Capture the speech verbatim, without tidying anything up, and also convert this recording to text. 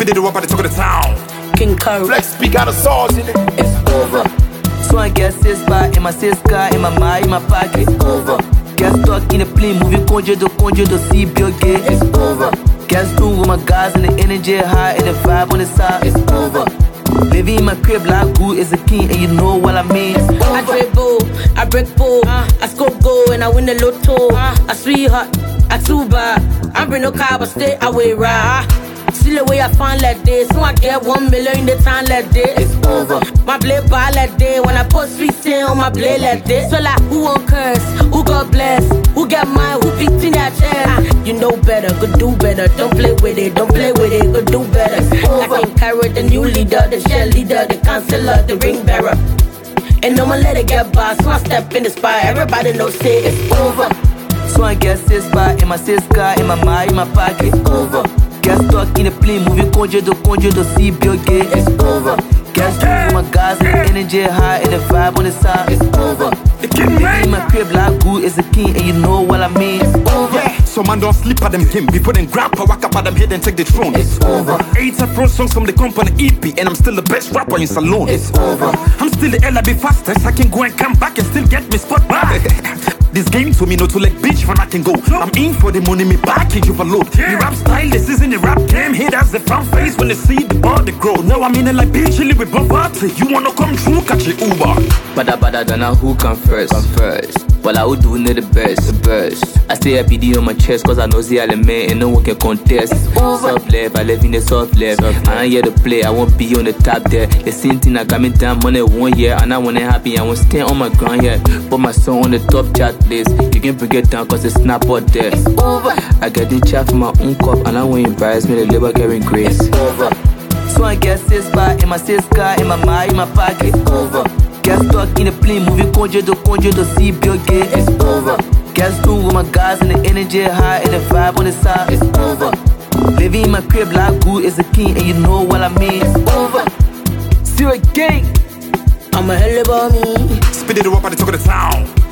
Spit it up at the top of the town. King Curry. Flex speak out of sauce in it. It's over. So I guess it's back in my car, in my mind, in my pocket. It's over. Guess stuck in a plane, movie conjure to conjure to see Bill Gates. It's over. Guess doing with my guys and the energy high and the vibe on the side. It's over. Living in my crib like who is a king, and you know what I mean. I dribble, I break ball, uh, I score goal and I win the lotto. Uh, I sweetheart, I too bad. I bring no car but stay away right. See the way I find like this, so I get one million in the time like this. It's over. My blade bar like this, when I put sweet sin on my blade like this. So like, who won't curse? Who God bless? Who got mine? Who beat in that chair? Ah, you know better, go do better. Don't play with it, don't play with it, go do better. I can carry the new leader, the shell leader, the counselor, the ring bearer. And no one let it get by, so I step in the spot. Everybody knows it, it's over. So I guess it's back in my car, in my mind, in my pocket. It's over. Guess stuck in a plane, movie conjure to conjure to see Bill Gates. It's over. Guess doing with my guys and the energy high and the vibe on the side. It's over. Living in my crib like who is a king, and you know what I mean. It's over. Yeah, so man don't sleep at them game. Before them grab a whack up at them head and take the throne. It's over. Eight Afro songs from the company E P, and I'm still the best rapper in Salone. It's over. I'm still the L I B fastest. I can go and come back and still get me spot back. This game to me no to like bitch when I can go. I'm in for the money, me back in overload. The rap style, this isn't the rap game. Here that's the front face when they see the body grow. Now I'm in it like bitch, chilling with Bobati. You wanna come through, catch your Uber. Bada bada dana who come first, come first. Well I would do it the best, the best. I stay a P D on my chest cause I know the element and no one can contest. Soft left, I live in the soft left. I ain't here to play, I won't be on the top there. The same thing I got me down money one year and I want it happy, I won't stay on my ground yet. Put my song on the top chart list. You can bring it down cause it's snap out there. It's over. I get the chat from my own cup and I won't embarrass me, the labor carrying grace. It's over. So I guess it's back in my car, in my mind, in my pocket. It's over. Guess stuck in a plane, movie conjure to conjure to see Bill Gates. It's over. Guess doing with my guys and the energy high and the vibe on the side. It's over. Living in my crib like who is a king, and you know what I mean. It's over. See a gang. I'm a hell about me. Spit it up at the top of the town.